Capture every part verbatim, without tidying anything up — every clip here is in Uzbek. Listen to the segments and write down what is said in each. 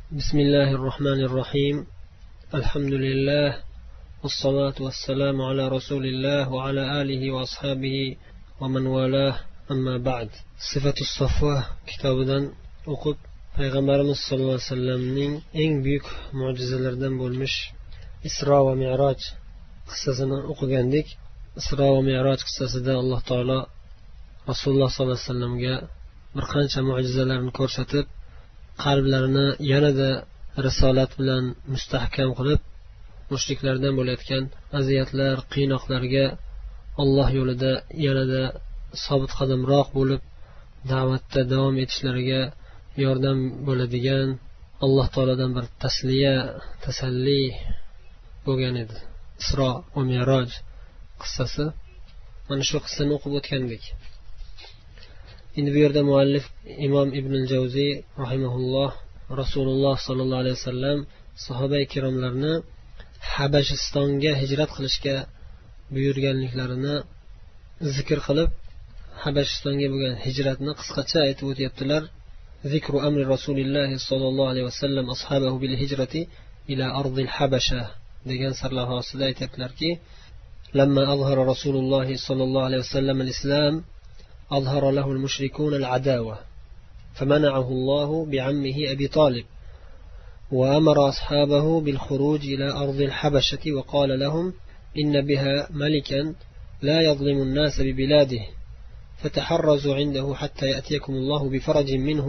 بسم الله الرحمن الرحيم. الحمد لله والصلاة والسلام على رسول الله وعلى آله وأصحابه ومن والاه. أما بعد. صفة الصفوة kitobidan o'qib payg'ambarimiz sollallohu alayhi vasallamning eng buyuk mo'jizalaridan bo'lmish Isro va Mi'roj qissasini o'qigandik. Isro va Mi'roj qissasida Alloh taolo Rasululloh sollallohu alayhi vasallamga bir qancha mo'jizalarni ko'rsatib, qalblarini yanada risolat bilan mustahkam qilib, mushriklardan bo'layotgan aziyatlar, qiynoqlarga Alloh yo'lida yanada sobit qadamroq bo'lib, da'vatda davom etishlariga yordam bo'ladigan Alloh taoladan bir tasliya, tasalli bo'lgan edi. Isro va Mi'roj qissasi. Mana shu qissani o'qib o'tgandik. Endi bu yerda muallif Imom Ibn al-Jawziy rahimahulloh Rasululloh sollallohu alayhi vasallam sahoba-i kiromlarni Habashistonga hijrat qilishga buyurganliklarini zikr qilib, Habashistonga bo'lgan hijratni qisqacha aytib o'tyaptilar. Zikru amri Rasulilloh sollallohu alayhi vasallam ashabahu bil hijrati ila ardil Habasha degan sarlavhasida aytibdilarki, lamma azhara Rasululloh sollallohu alayhi vasallam al-islam أظهر له المشركون العداوة فمنعه الله بعمه أبي طالب وأمر أصحابه بالخروج إلى أرض الحبشة وقال لهم إن بها ملكا لا يظلم الناس ببلاده فتحرزوا عنده حتى يأتيكم الله بفرج منه.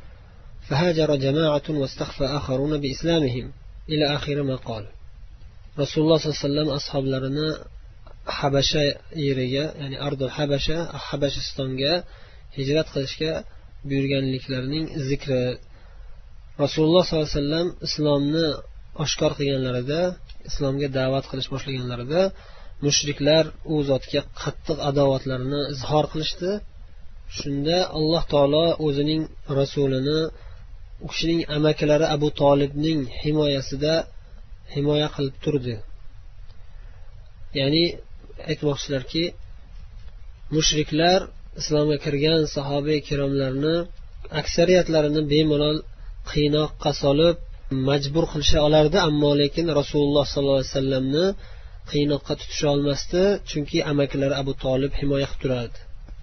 فهاجر جماعة واستخفى آخرون بإسلامهم إلى آخر ما قال. رسول الله صلى الله عليه وسلم أصحاب لنا Habasha yeriga, ya'ni Ardul Habasha, Habashistonga hijrat qilishga buyurganliklarining zikri. Rasululloh sollallohu alayhi vasallam islomni oshkor qilganlarida, islomga da'vat qilish boshlaganlarida mushriklar u zotga qattiq adovatlarini izhor qilishdi. Shunda Alloh taolo o'zining rasulini u kishining amakilari Abu Tolibning himoyasida himoya qilib turdi. Ya'ni aytmoqchilarki, mushriklar islomga kirgan sahoba-i kiromlarni aksariyatlarini bemalol qiynoqqa solib majbur qilisha olardi, ammo lekin Rasululloh sollallohu alayhi vasallamni qiynoqqa tutisha olmasdi, chunki amakilari Abu Tolib himoya qilib turardi.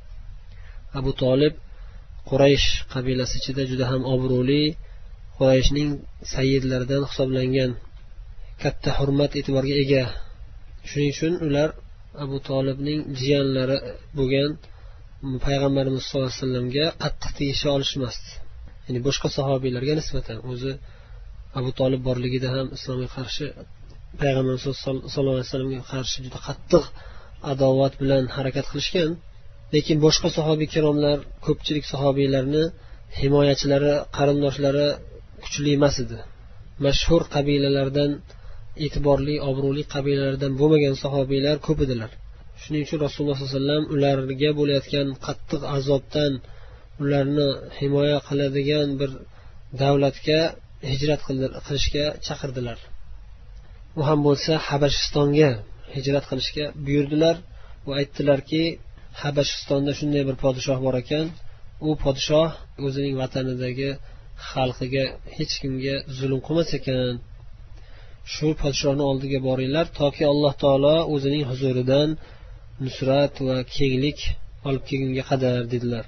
Abu Tolib Quraysh qabilasi ichida juda ham obro'li, Qurayshning sayyidlaridan hisoblangan, katta hurmat e'tiborga ega. Shuning uchun ular Abu Tolibning jiyanlari bo'lgan payg'ambarimiz sollallohu alayhi vasallamga qattiq tegisha olishmasdi. Ya'ni boshqa sahobiylarga nisbatan o'zi Abu Tolib borligida ham islomga qarshi, payg'ambarimiz sollallohu alayhi vasallamga qarshi juda qattiq adovat bilan harakat qilishgan. Lekin boshqa sahobiy kiromlar, ko'pchilik sahobiylarni himoyachilari, qarindoshlari kuchli emas edi. Mashhur qabilalardan, e'tiborli, obro'li qabilalardan bo'lmagan sahobiylar ko'p edilar. Shuning uchun Rasululloh sollallohu alayhi vasallam ularga bo'layotgan qattiq azobdan ularni himoya qiladigan bir davlatga hijrat qilishga chaqirdilar. U ham bo'lsa Habashistonga hijrat qilishga buyurdilar va aytdilarki, Habashistonda shunday bir podshoh bor ekan, u podshoh o'zining vatanidagi xalqiga hech kimga zulm qilmas ekan. Shu podshohning oldiga boringlar, toki Alloh taolo o'zining huzuridan nusrat va kenglik olib kelgunga qadar dedilar.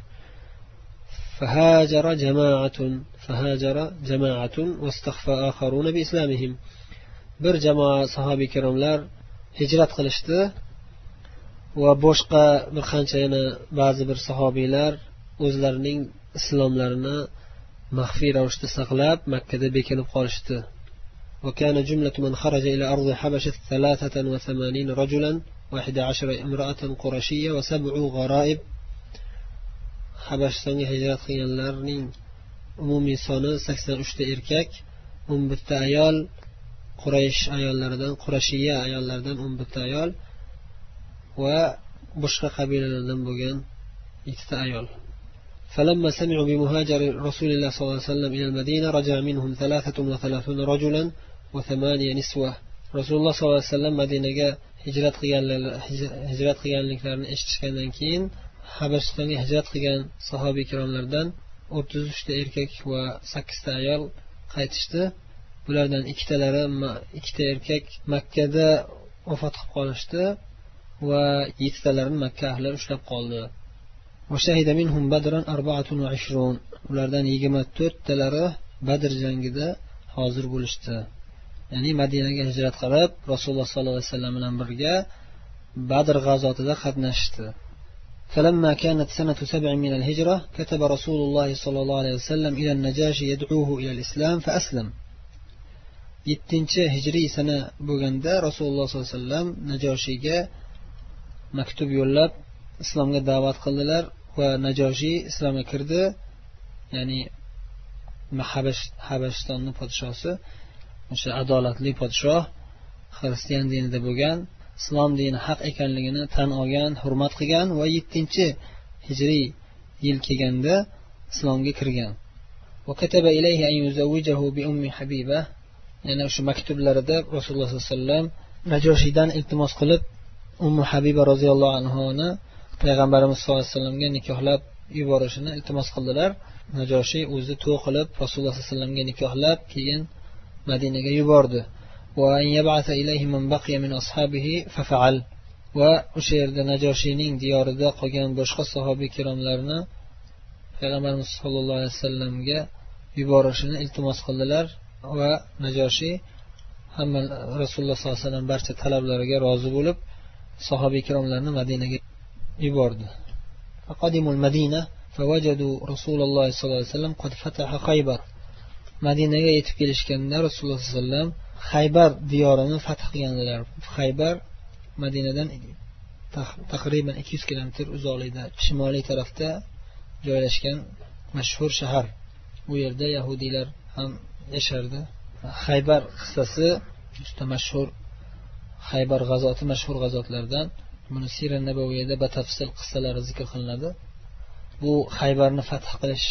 Fahajara jama'atun fahajara jama'atun wastakhfa akharuna bi islamihim. Bir jamoa sahobiy kiromlar hijrat qilishdi va boshqa bir qancha yana ba'zi bir sahobiylar o'zlarining islomlarini maxfiy ravishda saqlab Makka da bekinib qolishdi. وكان جملة من خرج إلى أرض حبشة ثلاثة وثمانين رجلا واحد عشر امرأة قرشية وسبع غرائب. Habashistonga hijrat qilganlarning umumiy soni sakson uch ta erkak, o'n bir ta ayol, Quraysh ayollaridan, Qurashiya ayollaridan o'n bir ta ayol va boshqa qabilalardan bo'lgan ikki ta ayol. فلما سمعوا بمهاجر رسول الله صلى الله عليه وسلم إلى المدينة رجع منهم ثلاثة وثلاثون رجلا وثمانية نسوة. Rasululloh sollallohu alayhi vasallam Madinaga hijrat qilganlar hijrat qilganliklarini eshitishgandan keyin Habashistonga hijrat qilgan sahobiy kiromlardan o'ttiz uch ta erkak va sakkiz ta ayol qaytishdi. Bulardan ikkitalari, ikkita erkak Makkada vafot qilib qolishdi va yettitalarini Makka ahli ushlab qoldi. Va shahida minhum badran arba'atun va ishrun. Ulardan yigirma to'rt talari Badr jangida hozir bo'lishdi. Ya'ni Madinaga hijrat qilib, Rasululloh sollallohu alayhi vasallam bilan birga Badr g'azotida qatnashdi. فلما كانت سنة سبع من الهجرة كتب رسول الله صلى الله عليه وسلم إلى النجاشي يدعوه إلى الإسلام فأسلم. yettinchi hijriy sana bo'lganda Rasululloh sollallohu alayhi vasallam Najoshiga maktub yo'llab islomga da'vat qildilar va Najoshi islomga kirdi. Ya'ni Habash Habashistonning podshosi, o'sha adolatli podshoh, xristian dinida bo'lgan, islom dini haq ekanligini tan olgan, hurmat qilgan va yettinchi hijriy yil kelganda islomga kirgan. Va kataba ilayhi an yuzawwijahu bi ummi Habiba. Yana o'sha maktublarida Rasululloh sollallohu alayhi vasallam Najoshidan iltimos qilib Ummu Habiba roziyallohu anhoni payg'ambarimiz sollallohu alayhi vasallamga nikohlab yuborishini iltimos qildilar. Najoshi o'zi to'y qilib Rasululloh sollallohu alayhi vasallamga nikohlab keyin Madinaga yubordi. Va yab'atha ilayhi man baqiya min ashabihi fa fa'al. Va o'sha yerda Najoshining diyorida qolgan boshqa sahobiy kiromlarni payg'ambarimiz sollallohu alayhi vasallamga yuborishini iltimos qildilar va Najoshi hamma Rasululloh sollallohu alayhi vasallam barcha talablariga rozi bo'lib sahobiy kiromlarni Madinaga yubordi. Faqadimul Madina fawajadu Rasululloh sollallohu alayhi vasallam qad fataha Khaybar. Madinaga yetib kelishganda Rasululloh sollallohu alayhi vasallam Xaybar diyorini fath qilganlar. Xaybar Madinadan taqriban ikki yuz kilometr uzoqlikda, shimoliy tarafda joylashgan mashhur shahar. Bu yerda yahudiylar ham yashardi. Xaybar qissasi juda mashhur. Xaybar g'azoti mashhur g'azotlardan. Buni Sira Nabaviyda batafsil qissalari zikr qilinadi. Bu Xaybarni fath qilish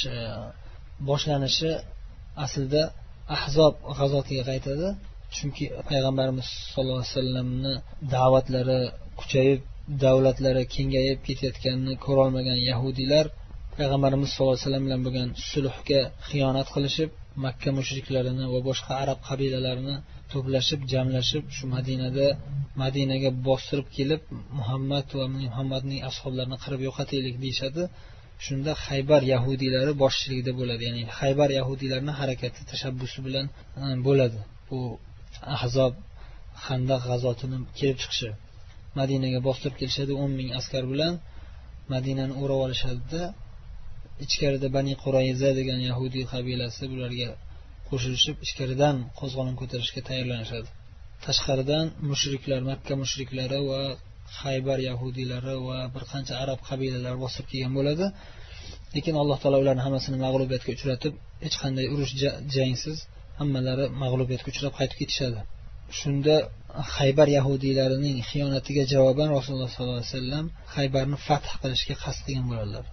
boshlanishi aslida Ahzob g'azotiga qaytadi. Chunki payg'ambarimiz sollallohu alayhi vasallamni da'vatlari kuchayib, davlatlari kengayib ketayotganini ko'ra olmagan yahudiylar payg'ambarimiz sollallohu alayhi vasallam bilan bo'lgan sulhga xiyonat qilishib, Makka mushriklarini va boshqa arab qabilalarini to'plashib, jamlashib, shu Madinada Madinaga bostirib kelib, Muhammad va Muhammadning ashoblarini qirib yo'qotaylik deyshadi. Shunda Xaybar yahudiylari boshchiligida bo'ladi. Ya'ni Xaybar yahudiylarining harakati tashabbusi bilan bo'ladi. Bu Ahzob Xandaq g'azotining kelib chiqishi. Madinaga bostirib kelishadi o'n ming askar bilan. Madinani o'rab olishadi. Ichkarida Bani Qurayza degan yahudiy qabilasi bularga qo'shilishib, ichkaridan qo'zg'olon ko'tarishga tayyorlanishadi. Tashqaridan mushriklar, Makka mushriklari va Xaybar yahudiylari va bir qancha arab qabilalari bosib kelgan bo'ladi. Lekin Alloh taolo ularni hammasini mag'lubiyatga uchratib, hech qanday urush jangsiz hammalari mag'lubiyatga uchrab qaytib ketishadi. Shunda Xaybar yahudiylarining xiyonatiga javoban Rasululloh sollallohu alayhi vasallam Xaybarni fath qilishga qasd qilgan bo'ladilar.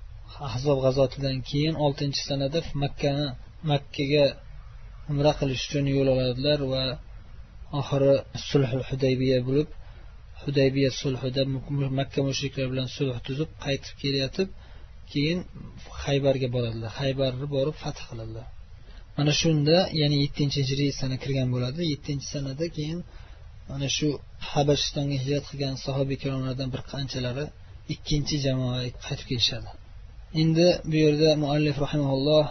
Ahzob g'azotidan keyin oltinchi sanada Makkani Makkaga umra qilish uchun yo'l oladilar va oxiri sulhul Hudaybiya bo'lib, Hudaybiya sulhida Makka mushriklar bilan sulh tuzib qaytib kelayotib, keyin Xaybarga boradilar. Xaybarni borib fath qiladilar. Mana shunda, ya'ni yettinchi hijriy sana kirgan bo'ladi. yettinchi sanada keyin mana shu Habashistonga hijrat qilgan sahobiy kiromlardan bir qanchalari ikkinchi jamoa qaytib kelishadi. Endi bu yerda muallif rahimahulloh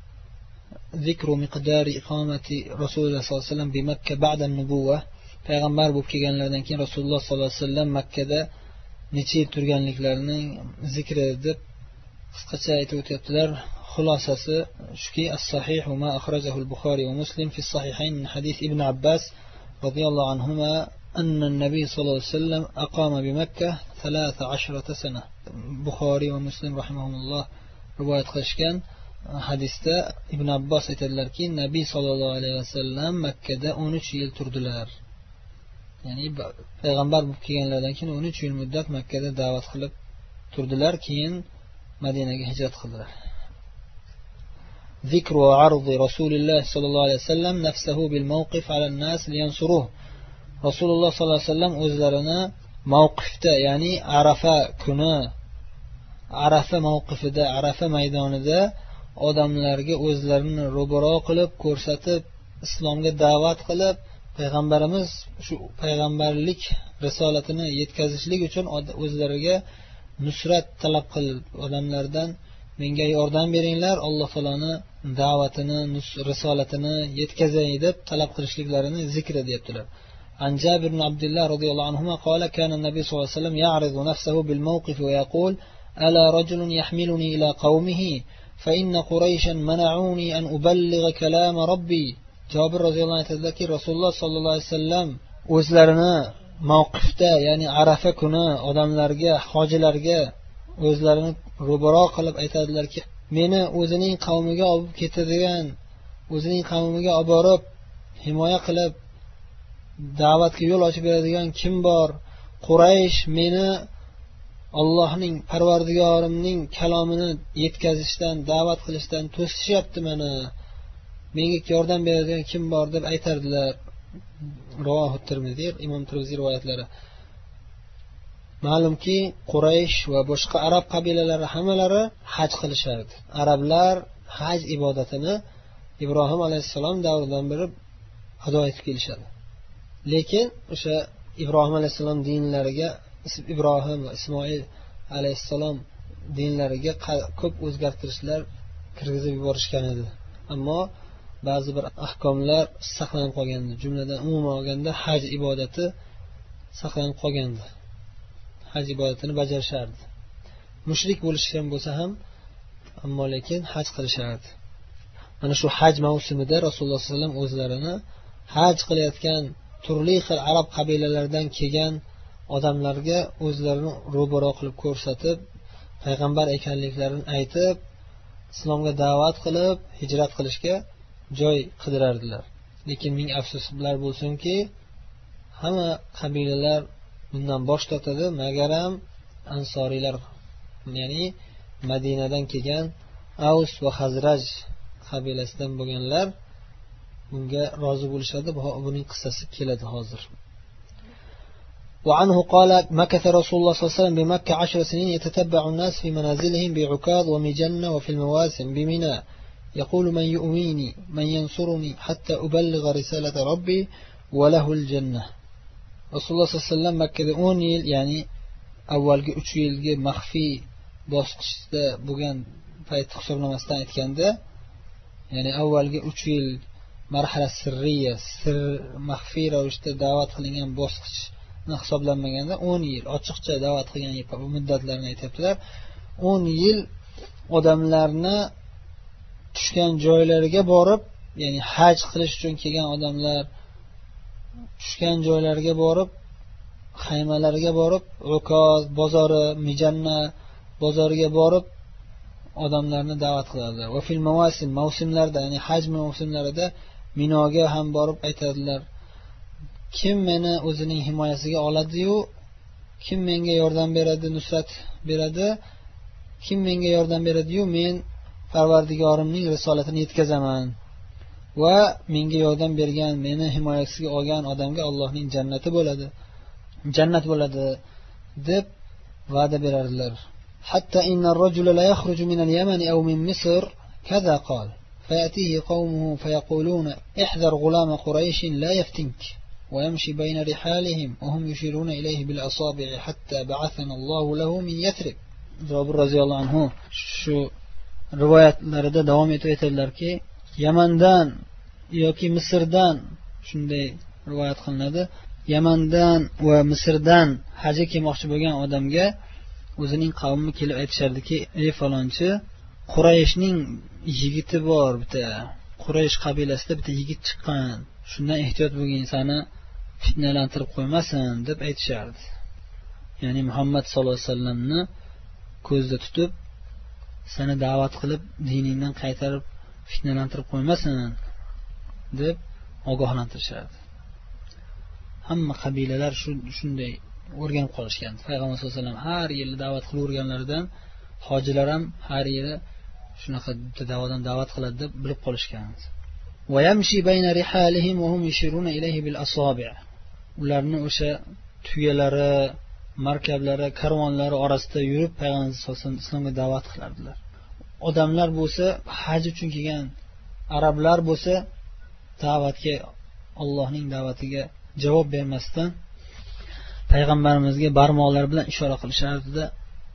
zikru miqdari iqomati Rasululloh sollallohu alayhi vasallam bi Makka ba'da an-nubuwah, payg'ambar bo'lib kelganlardan keyin Rasululloh sollallohu alayhi vasallam Makkada necha yil turganliklarini zikri deb qisqacha aytib o'tyaptilar. Xulosasi shuki, as-sahih ma akhrajahu al-Bukhari va Muslim fi as-sahihayn min hadith Ibn Abbas radhiyallohu anhuma anna an-nabiy sallallohu alayhi vasallam aqama bi Makkah thalatha ashrata sana. Buxoriy va Muslim rahimahumulloh rivoyat qilishgan hadisda Ibn Abbos aytadilarki, Nabiy sallallohu alayhi vasallam Makkada o'n uch yil turdilar. Ya'ni payg'ambar bo'lib kelganlardan keyin o'n uch yil muddat Makkada da'vat qilib turdilar, keyin Madinaga hijrat qildilar. Zikru va ardi Rasululloh sallallohu alayhi vasallam nafsuhu bil mawqif ala an-nas liyansuruh. Rasululloh sallallohu alayhi vasallam o'zlarini mavqifda, ya'ni Arafa kuni Arafa mavqifida, Arafa maydonida odamlarga o'zlarini ro'baro qilib ko'rsatib, islomga da'vat qilib, payg'ambarimiz shu payg'ambarlik risolatini yetkazishlik uchun o'zlariga nusrat talab qilib, odamlardan menga yordam beringlar, Alloh taoloni da'vatini, risolatini yetkazay deb talab qilishliklarini zikr etyaptilar. عن جابر بن عبد الله رضي الله عنهما قال كان النبي صلى الله عليه وسلم يعرض نفسه بالموقف ويقول ألا رجل يحملني إلى قومه فإن قريشا منعوني أن أبلغ كلام ربي. Jabir roziyallohu anhu aytadiki, Rasululloh sollallohu alayhi vasallam o'zlarini mavqifda, ya'ni Arafa kuni odamlarga, hojilarga o'zlarini ro'baro qilib aytadilarki, meni o'zining qavmiga olib ketadigan, o'zining qavmiga olib borib himoya qilib da'vatga yo'l ochib beradigan kim bor? Quraysh meni Allohning, Parvardigorimning kalomini yetkazishdan, da'vat qilishdan to'sishyapti meni. Menga yordam beradigan kim bor deb aytardilar. Rivoyat Tirmiziy, Imom Tirmiziy rivoyatlari. Ma'lumki, Quraysh va boshqa arab qabilalari hammalari haj qilishardi. Arablar haj ibodatini Ibrohim alayhissalom davridan beri ado etib kelishadi. Lekin o'sha Ibrohim alayhissalom dinlariga, Ibrohim va Ismoil alayhissalom dinlariga ko'p o'zgartirishlar kirgizib yuborishgan edi. Ammo ba'zi bir ahkomlar saqlanib qolgandi. Jumladan umuman olganda haj ibodati saqlanib qolgandi. Haj ibodatini bajarishardi. Mushrik bo'lishgan bo'lsa ham, ammo lekin haj qilishardi. Mana shu haj mavsumida Rasululloh sollallohu alayhi vasallam o'zlarini haj qilayotgan turli xil arab qabilalaridan kelgan odamlarga o'zlarini ro'baro qilib ko'rsatib, payg'ambar ekanliklarini aytib, islomga da'vat qilib, hijrat qilishga joy qidirardilar. Lekin ming afsuslar bo'lsinki, hamma qabilalar bundan bosh tortadi, magaram ansoriylar, ya'ni Madinadan kelgan Aws va Xazraj qabilasidan bo'lganlar bunga rozi bo'lishadi. Buning qissasi keladi hozir. وعنه قال مكث رسول الله صلى الله عليه وسلم بمكة عشر سنين يتتبع الناس في منازلهم بعكاظ ومجنة وفي المواسم بمنى يقول من يؤويني من ينصرني حتى أبلغ رسالة ربي وله الجنة. رسول الله صلى الله عليه وسلم مكة o'n yil, ya'ni avvalgi uch yilga maxfiy bosqichda bo'lgan payt hisoblamasdan aytganda, ya'ni avvalgi uch yil marhala sirriya, sir maxfiy ravishda da'vat qilingan bosqich hisoblanmaganda o'n yil ochiqcha da'vat qilgan muddatlarni aytibdilar. o'n yil odamlarni tushgan joylariga borib, ya'ni haj qilish uchun kelgan odamlar tushgan joylariga borib, xaymalariga borib, Ukoz bozori, Mijanna bozoriga borib odamlarni da'vat qiladilar. Va fil mavasim, mavsumlarda, ya'ni haj mavsumlarida Minoga ham borib aytadilar. Kim meni o'zining himoyasiga oladi-yu, kim menga yordam beradi, nusrat beradi, kim menga yordam beradi-yu, men Parvardigorimning risolatini yetkazaman va menga yordam bergan, meni himoyasiga olgan odamga Allohning jannati bo'ladi, jannat bo'ladi deb va'da berardilar. Hatta innar rajula la yakhruju min al-Yaman aw min Misr kaza qala فيأتيه قومه فيقولون احذر غلام قريش لا يفتنك ويمشي بين رحالهم وهم يشيرون إليه بالأصابع حتى بعثنا الله له من يثرب. Jabir roziyallohu anhu shu rivoyatlarida davom etib aytadilarki, Yamandan yoki Misrdan, shunday rivoyat qilinadi, Yamandan va Misrdan hajga kelmoqchi bo'lgan odamga o'zining qavmi kelib aytishardiki, ey falonchi, Qurayshning yigiti bor, bitta Quraysh qabilasida bitta yigit chiqqan, shundan ehtiyot bo'lgin, seni fitnalantirib qo'ymasin deb aytishardi. Ya'ni Muhammad sallallohu alayhi vasallamni ko'zda tutib, seni da'vat qilib diningdan qaytarib fitnalantirib qo'ymasin deb ogohlantirishardi. Hamma qabilalar shunday o'rganib qolishgan. Payg'ambar sollallohu alayhi vasallam har yili da'vat qilib o'rganlaridan hojilar ham har yili shunaqa da'vatdan da'vat qiladi deb bilib qolishgan. Va yamshi bayna rihalihim wa hum yashiruna ilayhi bil asabi'. Ularni o'sha tuyalari, markablari, karvonlari orasida yurib payg'ambar sollallohu alayhi vasallam islomga da'vat qilardilar. odamlar bo'lsa, haj uchun kelgan arablar bo'lsa, da'vatga, Allohning da'vatiga javob bermasdan payg'ambarimizga barmoqlar bilan ishora qilishardi-da.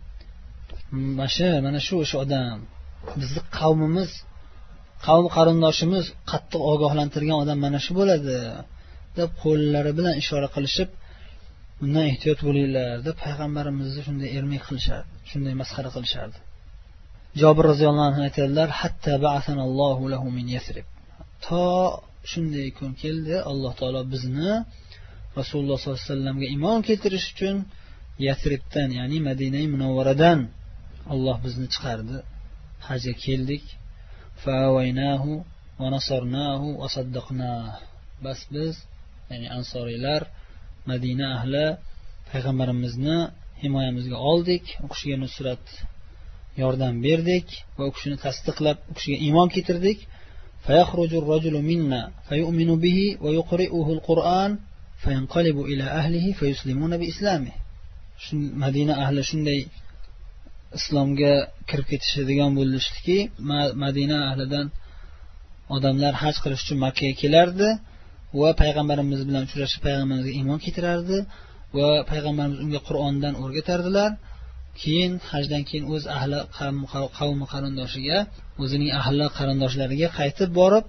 Mana shu, mana shu o'sha odam, bizning qavmimiz, qavm qarindoshimiz qattiq ogohlantirgan odam mana shu bo'ladi deb qo'llari bilan ishora qilishib, bundan ehtiyot bo'linglar deb payg'ambarimizni shunday ermak qilishardi, shunday masxara qilishardi. Jobir roziyallohu anhu aytadilar: "Hatta ba'athanallohu lahu min Yasrib." To shunday kun keldi, Alloh taolo bizni Rasululloh sollallohu alayhi vasallamga iymon keltirish uchun Yasribdan, ya'ni Madinai Munawvaradan Alloh bizni chiqardi. Hajga keldik. Fa'awaynahu va nasarnahu va saddaqnahu. Bas biz, ya'ni ansoriylar, Madina ahli payg'ambarimizni himoyamizga oldik, u kishiga nusrat yordam berdik va u kishini tasdiqlab, u kishiga iymon keltirdik. Fayakhruju ar-rajulu minna fayu'minu bihi va yuqri'uhu al-Qur'an fayanqalibu ila ahlihi fayuslimuna bi islamihi. Shu Madina ahli shunday islomga kirib ketishadigan bo'lishdiki, Madina ahlidan odamlar haj qilish uchun Makka ga kelardi va payg'ambarimiz bilan uchrashib payg'ambarimizga iymon keltirardi va payg'ambarimiz unga Qur'ondan o'rgatardilar. Keyin hajdan keyin o'z ahli qavmi qarindoshiga, o'zining ahli qarindoshlariga qaytib borib,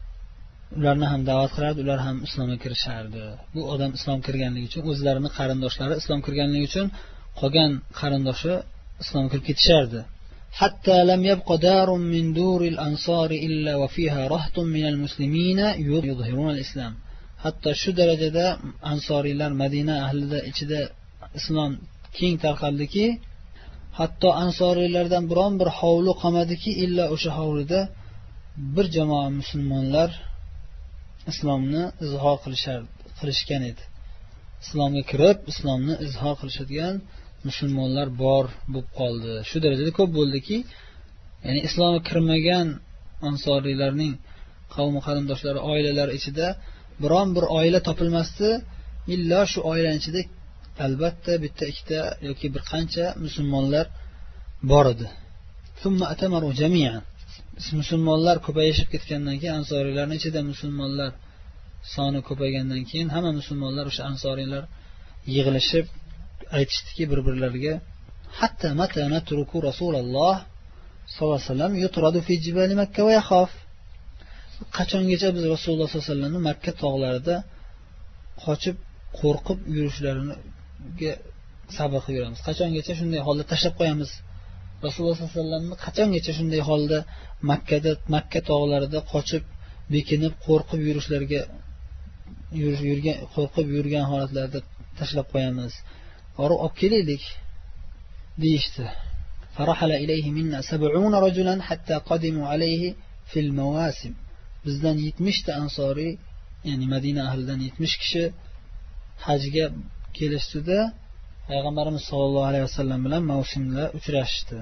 ularni ham da'vat qilardi, ular ham islomga kirishardi. Bu odam islom kirganligi uchun, o'zlarining qarindoshlari islom kirganligi uchun qolgan qarindoshi islomga kirib ketishardi. Hatta lam yabqa darun min duril ansari illa wa fiha rahtun min al-muslimina yudhhiruna al-islam. Hatto shu darajada ansoriylar Madina ahlida ichida islom keng tarqaldiki, hatto ansoriylardan biron bir hovli qolmadiki, illa o'sha hovlida bir jamoa musulmonlar islomni izhor qilishar qilishgan edi. Islomga kirib, islomni izhor qilishadigan musulmonlar bor bo'lib qoldi. Shu darajada ko'p bo'ldiki, ya'ni islomga kirmagan ansoriylarning qavmi qarindoshlari, oilalari ichida biron bir oila topilmasdi, illa shu oilaning ichida albatta bitta ikkita yoki bir qancha musulmonlar bor edi. Thumma atamaru jami'an. Musulmonlar ko'payishib ketgandan keyin, ansoriylarning ichida musulmonlar soni ko'paygandan keyin hamma musulmonlar o'sha ansoriylar yig'ilishib aytishdiki bir-birlariga: "Hatta mata natruku Rasululloh sollallohu alayhi vasallam yutradu fi jibali Makka va yakhaf." Qachongacha biz Rasululloh sollallohu alayhi vasallamni Makka tog'larida qochib, qo'rqib yurishlariga sabr qilib yuramiz? Qachongacha shunday holda tashlab qo'yamiz? Rasululloh sollallohu alayhi vasallamni qachongacha shunday holda Makkada, Makka tog'larida qochib, bekinib, qo'rqib yurishlariga yurgan, qo'rqib yurgan holatlarda tashlab qo'yamiz? Borib olib kelaylik deyishdi. Farahala ilayhi minna sab'una rajulan hatta qadimu alayhi fil mawasim. Bizdan yetmish ta ansoriy, ya'ni Madina ahlidan yetmish kishi hajga kelishdida payg'ambarimiz sollallohu alayhi vasallam bilan mavsumda uchrashdi.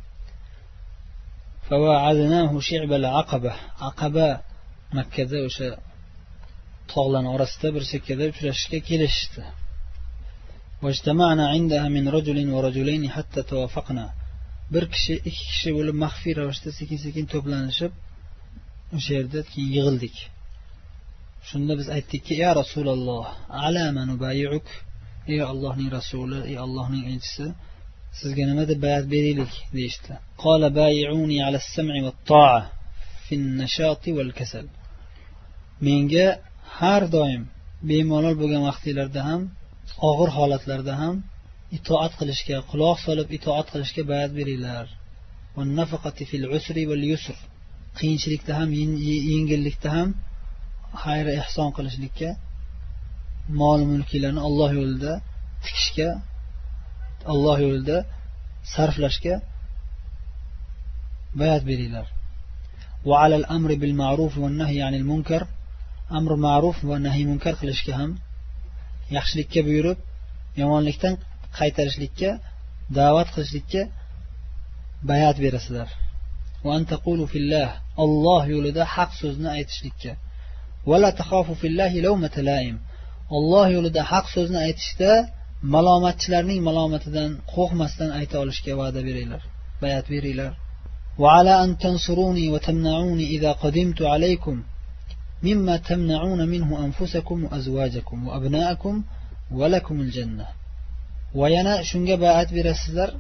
Fawa'adnahu shi'bal aqaba. Aqaba Makkada o'sha tog'larning orasida bir chekkada uchrashishga kelishdi. Wajtama'na 'indaha min rajulin wa rajulayn hatta tawafaqna. Bir kishi, ikki kishi bo'lib maxfiy ravishda sekin-sekin to'planishib o'sha yerda keyin yig'ildik. Shunda biz aytdikki: "Ya Rasululloh, ala man nubayyi'uk?" Ey Allohning rasuli, ey Allohning elchisi, sizga nima deb bay'at beraylik deyshti. Qala bay'uni 'ala as-sam'i wat-ta'a fi an-nashati wal-kasal. Menga har doim bemalol bo'lgan vaqtlarda ham, og'ir holatlarda ham itoat qilishga, quloq solib itoat qilishga bay'at beringlar. Va nafaqati fil usri wal yusr. Qiyinchilikda ham, yengillikda ham xayr ihson qilishlikka, mol mulklarni Alloh yo'lida tikishga, Alloh yo'lida sarflashga bay'at beringlar. Va alal amri bil ma'ruf va nahyi anil munkar. Amr ma'ruf va nahy munkar qilishga ham, yaxshilikka buyurib, yomonlikdan qaytarishlikka, da'vat qilishlikka bay'at berasizlar. Va antaqulu fillah. Alloh yo'lida haq so'zni aytishlikka. Va la takhafu fillahi lawmata la'im. Alloh yo'lida haq so'zni aytishda malomatchilarning malomatidan qo'rqmasdan ayta olishga va'da beringlar, bay'at beringlar. وعلى أن تنصروني وتمنعوني إذا قدمت عليكم مما تمنعون منه أنفسكم وأزواجكم وأبناءكم ولكم الجنة. وينا شنجا باعت برسلر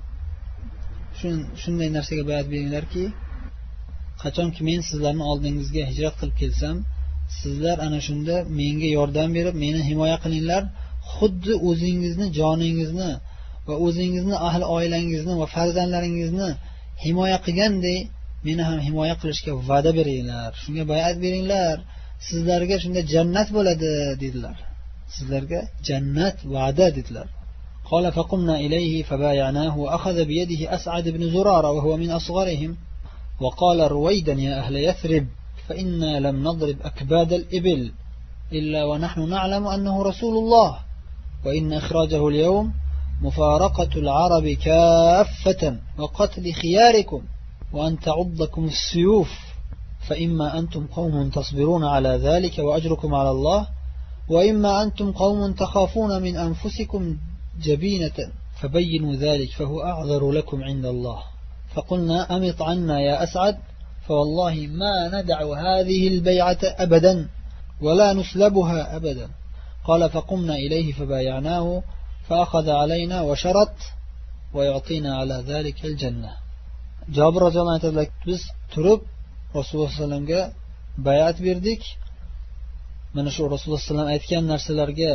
شن شنday narsaga bayat beringlarki, qachonki men sizlarning oldingizga hijrat qilib kelsam, sizlar ana shunda menga yordam berib, meni himoya qilinglar, xuddi o'zingizni, joningizni va o'zingizni, ahli oilangizni va farzandlaringizni himoya qilgandek meni ham himoya qilishga va'da beringlar, shunga bayat beringlar, sizlarga shunda jannat bo'ladi dedilar. Sizlarga jannat va'da dedilar. قال فقمنا إليه فبايعناه وأخذ بيده أسعد بن زرارة وهو من أصغرهم وقال رويدا يا أهل يثرب فإنا لم نضرب أكباد الإبل إلا ونحن نعلم أنه رسول الله وإن إخراجه اليوم مفارقة العرب كافة وقتل خياركم وأن تعضكم السيوف فإما أنتم قوم تصبرون على ذلك وأجركم على الله وإما أنتم قوم تخافون من أنفسكم جبينة فبينوا ذلك فهو أعذر لكم عند الله. فقلنا أمط عنا يا أسعد فوالله ما ندع هذه البيعة أبدا ولا نسلبها أبدا. قال فقمنا إليه فبايعناه فأخذ علينا وشرط ويعطينا على ذلك الجنة. جابر رضي الله عنه biz turib Rasululloh sollallohu alayhi vasallamga bay'at berdik. Mana shu Rasululloh sollallohu alayhi vasallam aytgan narsalarga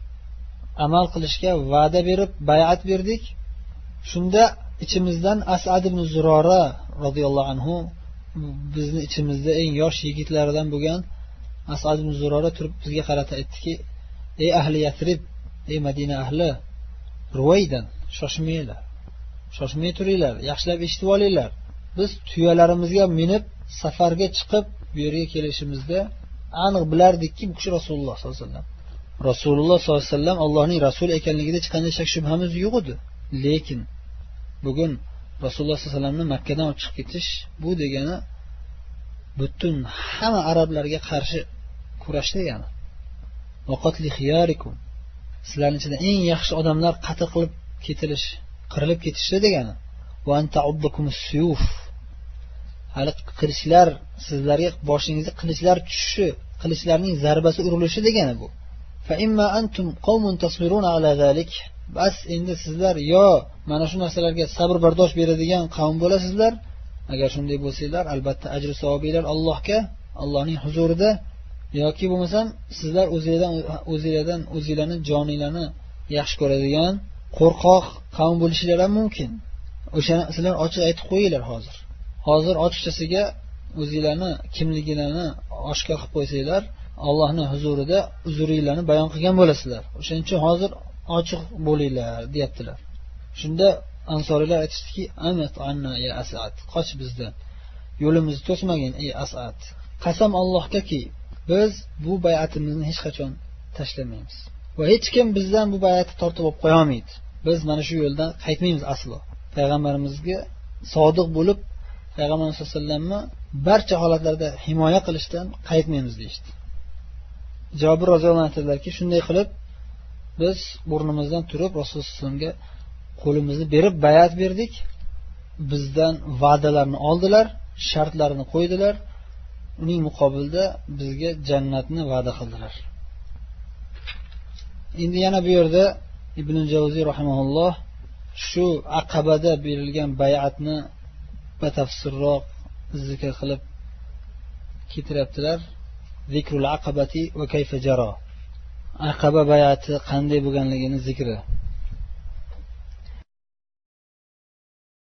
amal qilishga va'da berib bay'at berdik. Shunda ichimizdan Asad ibn Zurora radhiyallohu anhu, bizni ichimizda eng yosh yigitlardan bo'lgan Asad ibn Zurora turib bizga qarata aytdiki: "Ey ahli Yasrib, ey Madina ahli, Ruwaydan shoshmanglar. Shoshmay turinglar, yaxshilab eshitib olinglar. Biz tuyalarimizga minib safarga chiqib bu yerga kelishimizda aniq bilardikki, bu kishi Rasululloh sollallohu alayhi vasallam. Rasululloh sollallohu alayhi vasallam Allohning rasuli ekanligida hech qanday shak shubhamiz yo'q edi. Lekin bugun Rasululloh sollallohu alayhi vasallamni Makka dan chiqib ketish bu degani butun hamma arablarga qarshi kurash degani. Vaqatli xiyarikum, sizlarning ichida eng yaxshi odamlar qatl qilib ketilish, qirilib ketishi degani. Va anta'uddukumus suyuf, hali qilichlar sizlarga boshingizga qilichlar tushishi, qilichlarning zarbasi urilishi degani bu. Fa imma antum qawmun tasbiruna ala zalik, bas endi sizlar yo mana shu narsalarga sabr bardosh beradigan qavm bo'lasizlar. Agar shunday bo'lsanglar, albatta ajr savobinglar Allohga, Allohning huzurida, yoki bo'lmasam sizlar o'zingizdan o'zingizdan o'zingizlarni joninglarni yaxshi ko'radigan qo'rqoq qavm bo'lishlari ham mumkin. O'shani sizlar ochiq aytib qo'yinglar hozir. Hozir ochiqchasiga o'zingizlarni kimligingizni oshkor qilib qo'ysanglar, Allohning huzurida uzringlarni bayon qilgan bo'lasizlar. O'shaning uchun hozir ochiq bo'linglar, deyaptilar. Shunda ansoriylar aytishdiki: "Amat anna ya Asad, qoch bizdan. Yo'limizni to'smagin ey Asad. Qasam Allohgaki, biz bu bay'atimizni hech qachon tashlamaymiz va hech kim bizdan bu bay'atni tortib olib qo'ya olmaydi. Biz mana shu yo'ldan qaytmaymiz aslo. Payg'ambarimizga sodiq bo'lib, Payg'ambarimiz sollallohu alayhi vasallamni barcha holatlarda himoya qilishdan qaytmaymiz" deydi. Jabir roziyallohu anhu aytadilarki, shunday qilib biz o'rnimizdan turib Rasululloh sollallohu alayhi vasallamga qo'limizni berib bay'at berdik. Bizdan va'dalarni oldilar, shartlarini qo'ydilar. Uning muqobilida bizga jannatni va'da qildilar. Endi yana bu yerda Ibn Javziy rahimahulloh shu Aqabada berilgan bay'atni batafsilroq zikr qilib keltiryaptilar. Zikrul aqabati va kayfa jaro. Aqaba bay'ati qanday bo'lganligini zikri.